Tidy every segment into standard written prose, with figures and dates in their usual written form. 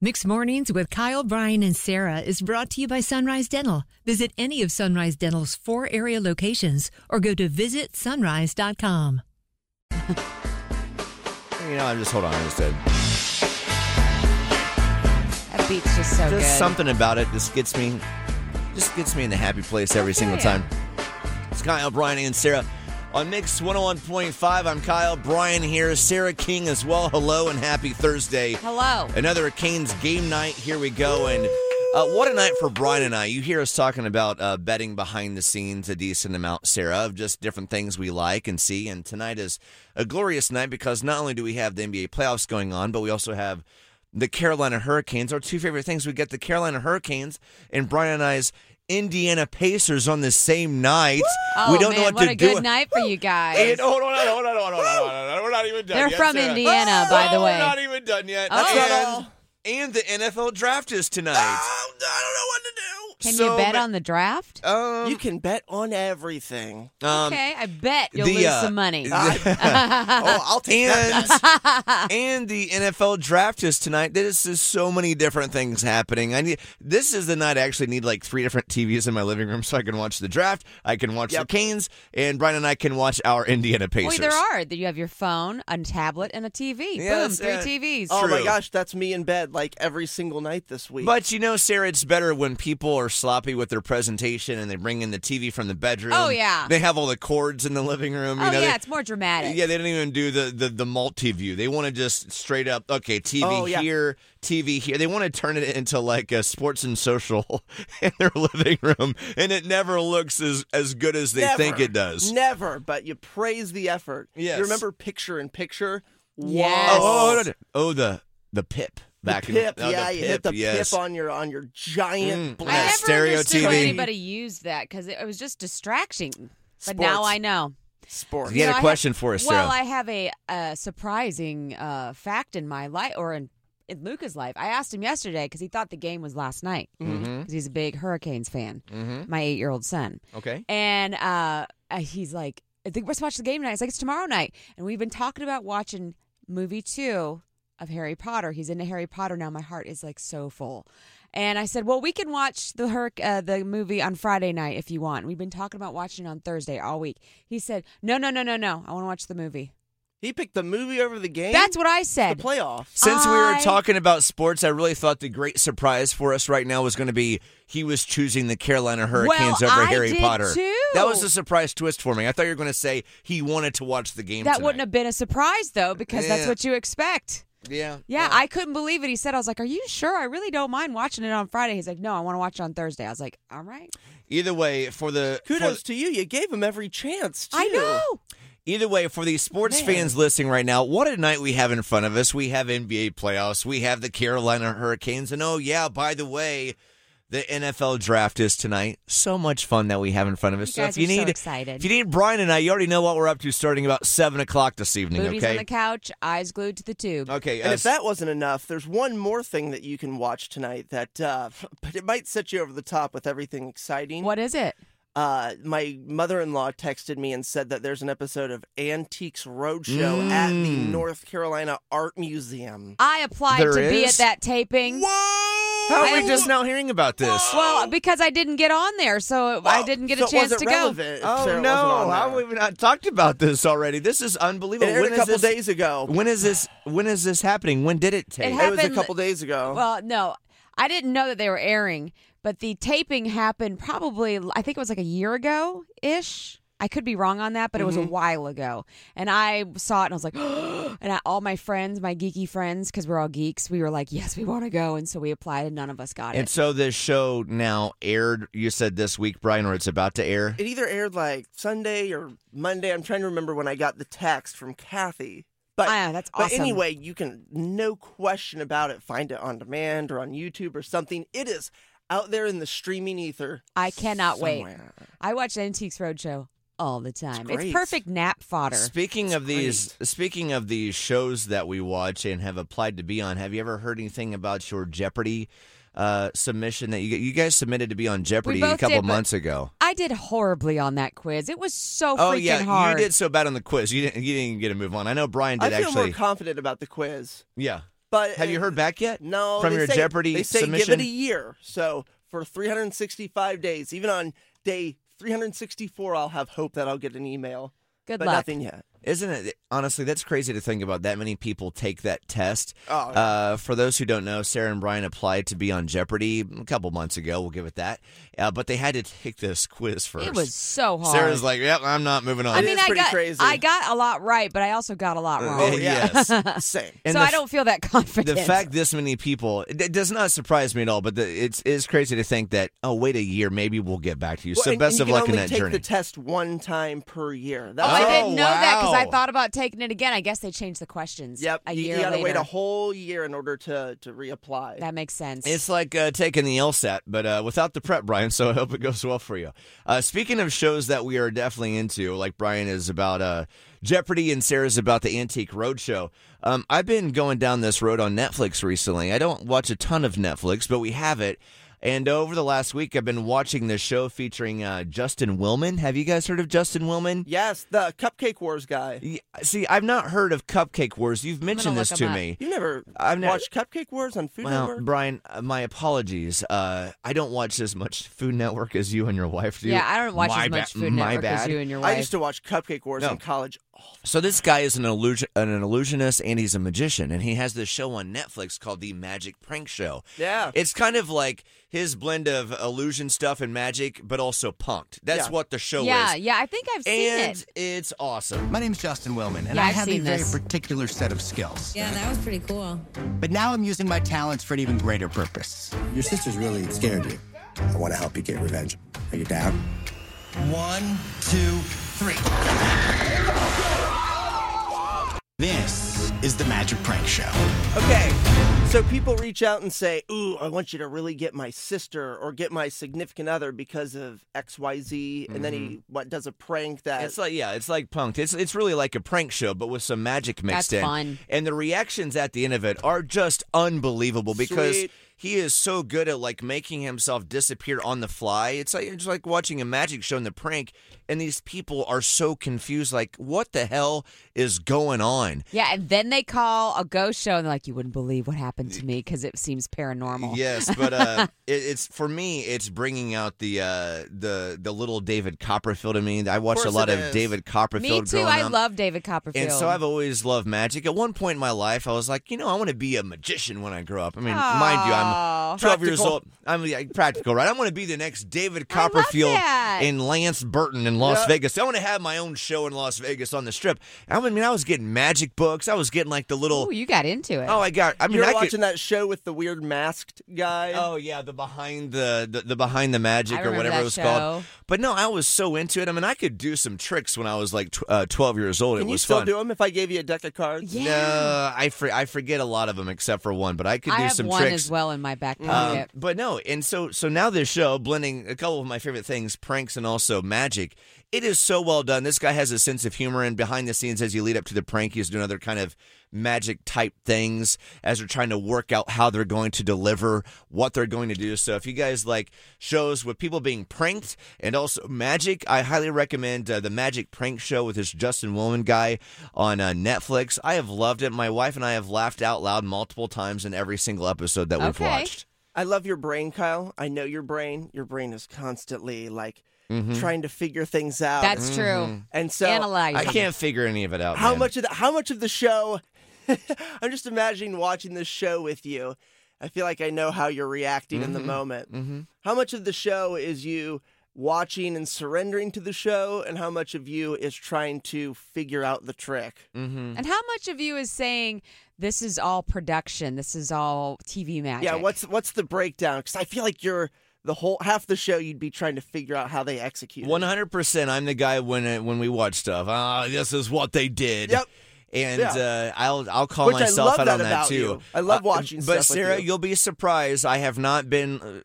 Mixed Mornings with Kyle, Brian, and Sarah is brought to you by Sunrise Dental. Visit any of Sunrise Dental's 4 area locations or go to visitsunrise.com. I'm just, hold on, I just said. That beat's just so good. Just something about it just gets me in the happy place every single time. It's Kyle, Brian, and Sarah. On Mix 101.5, I'm Kyle. Brian here. Sarah King as well. Hello and happy Thursday. Hello. Another Canes game night. Here we go. And what a night for Brian and I. You hear us talking about betting behind the scenes a decent amount, Sarah, of just different things we like and see. And tonight is a glorious night because not only do we have the NBA playoffs going on, but we also have the Carolina Hurricanes. Our two favorite things. We get the Carolina Hurricanes and Brian and I's Indiana Pacers on the same night. Oh, we don't know what to do. What a good night for you guys. And hold on. We're not even done They're yet. from Sarah. Indiana, by the way. We're not even done yet. Oh. And the NFL draft is tonight. I don't know what to do. Can you bet on the draft? You can bet on everything. Okay, I bet you'll lose some money. I'll take that. And the NFL draft is tonight. This is so many different things happening. This is the night I actually need like 3 different TVs in my living room so I can watch the draft, I can watch the Canes, and Brian and I can watch our Indiana Pacers. Boy, there are. You have your phone, a tablet, and a TV. Yeah, Boom, 3 TVs. Oh my True. gosh, that's me in bed like every single night this week. But Sarah, it's better when people are sloppy with their presentation and they bring in the TV from the bedroom. Oh, yeah. They have all the cords in the living room. It's more dramatic. Yeah, they don't even do the multi-view. They want to just straight up, okay, TV here, TV here. They want to turn it into like a sports and social in their living room, and it never looks as good as they think it does. Never, but you praise the effort. Yes. You remember picture-in-picture? Yes. Oh, the PIP. The PIP, you hit the PIP on your giant I that never stereo understood TV. why anybody used that because it was just distraction. But now I know. Sports. You had a question for us, Sarah. Well, I have a surprising fact in my life, or in Luca's life. I asked him yesterday because he thought the game was last night because he's a big Hurricanes fan, my 8-year-old son. Okay. And he's like, I think we're supposed to watch the game tonight. It's like, it's tomorrow night. And we've been talking about watching movie 2 of Harry Potter. He's into Harry Potter now. My heart is like so full. And I said, well, we can watch the movie on Friday night if you want. We've been talking about watching it on Thursday all week. He said, no. I want to watch the movie. He picked the movie over the game? That's what I said. The playoffs. Since we were talking about sports, I really thought the great surprise for us right now was going to be he was choosing the Carolina Hurricanes over Harry Potter. Too. That was a surprise twist for me. I thought you were going to say he wanted to watch the game That tonight. wouldn't have been a surprise, though, because that's what you expect. Yeah. Yeah, I couldn't believe it. He said, I was like, are you sure? I really don't mind watching it on Friday. He's like, no, I want to watch it on Thursday. I was like, all right. Either way, Kudos to you. You gave him every chance, too. I know. Either way, for these sports fans listening right now, what a night we have in front of us. We have NBA playoffs. We have the Carolina Hurricanes. And by the way, the NFL draft is tonight. So much fun that we have in front of us. You guys are so excited. If you need Brian and I, you already know what we're up to starting about 7 o'clock this evening, Booties okay? on the couch, eyes glued to the tube. Okay. And if that wasn't enough, there's one more thing that you can watch tonight that but it might set you over the top with everything exciting. What is it? My mother-in-law texted me and said that there's an episode of Antiques Roadshow at the North Carolina Art Museum. I applied There to be is? at that taping. Whoa! How are we just now hearing about this? Well, because I didn't get on there, so I didn't get a it chance wasn't to go. relevant if Oh, Sarah no. wasn't on How there. have we not talked about this already? This is unbelievable. It aired When a is couple this- days ago. When is this happening? When did it take? It It was a happened- couple days ago. Well, no, I didn't know that they were airing, but the taping happened probably, I think it was like a year ago-ish. I could be wrong on that, but it was a while ago. And I saw it and I was like, and all my friends, my geeky friends, because we're all geeks, we were like, yes, we want to go. And so we applied and none of us got And it. so this show now aired, you said this week, Brian, or it's about to air? It either aired like Sunday or Monday. I'm trying to remember when I got the text from Kathy. But, that's but awesome. anyway, you can, no question about it, find it on demand or on YouTube or something. It is out there in the streaming ether. I cannot wait. somewhere. I watch Antiques Roadshow all the time. It's great. perfect nap fodder. Speaking of these shows that we watch and have applied to be on, have you ever heard anything about your Jeopardy submission that you guys submitted to be on Jeopardy a couple months ago? I did horribly on that quiz. It was so Oh freaking yeah, hard. you did so bad on the quiz. You didn't get a move on. I know Brian did I feel actually. more confident about the quiz. Yeah. But Have you heard back yet? No. From they your say, Jeopardy they say submission? give it a year. So for 365 days, even on day 364, I'll have hope that I'll get an email. Good but luck. nothing yet. Isn't it? Honestly, that's crazy to think about. That many people take that test. Oh, yeah. For those who don't know, Sarah and Brian applied to be on Jeopardy a couple months ago. We'll give it that. But they had to take this quiz first. It was so hard. Sarah's like, "Yep, I'm not moving on." I It mean, is pretty I crazy. got a lot right, but I also got a lot wrong. Oh, yeah. Yes. Same. And So the I don't feel that confident. The fact this many people, it does not surprise me at all, but it's crazy to think that, oh, wait a year, maybe we'll get back to you. Well, So and best you of can luck in only that take journey. the test one time per year. That's I Oh, didn't know that because I wow. thought about taking it again. I guess they changed the questions. Yep. A you year gotta later. wait a whole year in order to reapply. That makes sense. It's like taking the LSAT, but without the prep, Brian, so I hope it goes well for you. Speaking of shows that we are definitely into, like Brian is about Jeopardy and Sarah's about the Antique Roadshow. I've been going down this road on Netflix recently. I don't watch a ton of Netflix, but we have it. And over the last week, I've been watching this show featuring Justin Willman. Have you guys heard of Justin Willman? Yes, the Cupcake Wars guy. See, I've not heard of Cupcake Wars. You've mentioned look this him to up. me. You never I've never- watched Cupcake Wars on Food Well, Network? Brian, my apologies. I don't watch as much Food Network as you and your wife do. yeah, I don't watch My as much ba- Food my Network as bad. you and your wife. I used to watch Cupcake Wars No. in college. So this guy is an illusionist and he's a magician, and he has this show on Netflix called The Magic Prank Show. Yeah. It's kind of like his blend of illusion stuff and magic, but also punked. That's Yeah. what the show yeah, is. yeah, I think I've seen And it. it's awesome. My name's Justin Willman, and Yeah, I I've have a seen very this. particular set of skills. Yeah, that was pretty cool. But now I'm using my talents for an even greater purpose. Your sister's really scared you. I want to help you get revenge. Are you down? 1, 2, 3. This is the Magic Prank Show. Okay, so people reach out and say, ooh, I want you to really get my sister or get my significant other because of XYZ. And then he does a prank that... It's like punked. It's really like a prank show, but with some magic mixed That's in. fun. And the reactions at the end of it are just unbelievable because Sweet. he is so good at like making himself disappear on the fly. It's like watching a magic show in the prank, and these people are so confused. Like, what the hell is going on? Yeah, and then they call a ghost show and they're like, you wouldn't believe what happened to me because it seems paranormal. Yes, but it's for me. It's bringing out the little David Copperfield in me. I watched a course lot it of is. David Copperfield. Me too. growing I up. love David Copperfield. And so I've always loved magic. At one point in my life, I was like, I want to be a magician when I grow up. I mean, mind you, I'm 12 years Practical. old. I'm practical, right? I want to be the next David I love Copperfield that. and Lance Burton in Las Yeah. Vegas. I want to have my own show in Las Vegas on the Strip. I was getting magic books. I was getting like the little. Ooh, you got into it. You're I watching could. that show with the weird masked guy. Oh yeah, the behind the magic I or remember whatever that it was show. called. But no, I was so into it. I mean, I could do some tricks when I was like 12 years old. Can it you was still fun. do them if I gave you a deck of cards? Yeah. No, I forget a lot of them except for one, but I could I do have some one tricks. as well in my back pocket. But no, and so now this show, blending a couple of my favorite things, pranks and also magic, it is so well done. This guy has a sense of humor, and behind the scenes, as you lead up to the prank, he's doing other kind of magic type things as they're trying to work out how they're going to deliver, what they're going to do. So if you guys like shows with people being pranked and also magic, I highly recommend the Magic Prank Show with this Justin Willman guy on Netflix. I have loved it. My wife and I have laughed out loud multiple times in every single episode that we've Okay. watched. I love your brain, Kyle. I know your brain. Your brain is constantly like Mm-hmm. trying to figure things out. That's true. and so Analyze. I can't figure any of it out. how man. much of the show I'm just imagining watching this show with you. I feel like I know how you're reacting in the moment. Mm-hmm. How much of the show is you watching and surrendering to the show, and how much of you is trying to figure out the trick? Mm-hmm. And how much of you is saying this is all production, this is all TV magic? Yeah, what's the breakdown? Because I feel like you're the whole half the show you'd be trying to figure out how they execute. 100%. I'm the guy when we watch stuff. This is what they did. Yep. And Yeah. I'll call Which I myself love out that on that about too. you. I love watching But stuff with Sarah, you. you'll be surprised. I've not been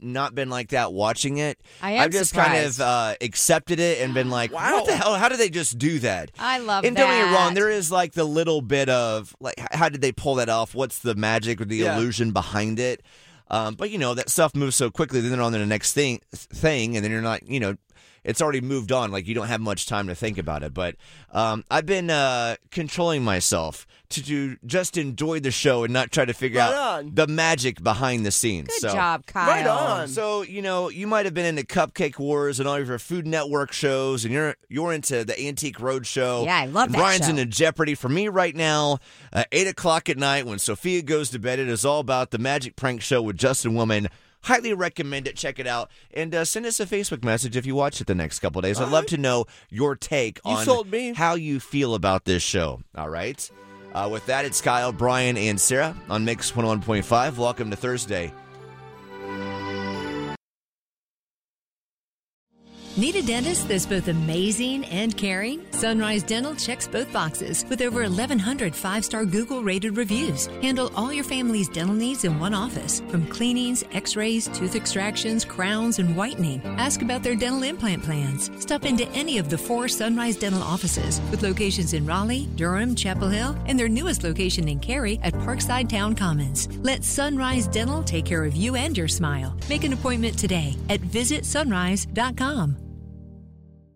like that watching it. I am I've just surprised. kind of accepted it and been like, Wow. what the hell? How did they just do that? I love And that. don't get me wrong, there is like the little bit of like, how did they pull that off? What's the magic or the Yeah. illusion behind it? But that stuff moves so quickly. Then they're on to the next thing, and then you're not, it's already moved on. Like, you don't have much time to think about it. But I've been controlling myself to just enjoy the show and not try to figure out the magic behind the scenes. Good job, Kyle. Right on. So, you might have been into Cupcake Wars and all of your Food Network shows, and you're into the Antique Roadshow. Yeah, I love that Brian's show. into Jeopardy. For me right now, 8 o'clock at night when Sophia goes to bed, it is all about the Magic Prank Show with Justin Willman. Highly recommend it. Check it out. And send us a Facebook message if you watch it the next couple of days. I'd love to know your take on sold me. how you feel about this show. All right? With that, it's Kyle, Brian, and Sarah on Mix 101.5. Welcome to Thursday. Need a dentist that's both amazing and caring? Sunrise Dental checks both boxes with over 1,100 5-star Google-rated reviews. Handle all your family's dental needs in one office, from cleanings, x-rays, tooth extractions, crowns, and whitening. Ask about their dental implant plans. Stop into any of the 4 Sunrise Dental offices with locations in Raleigh, Durham, Chapel Hill, and their newest location in Cary at Parkside Town Commons. Let Sunrise Dental take care of you and your smile. Make an appointment today at visitsunrise.com.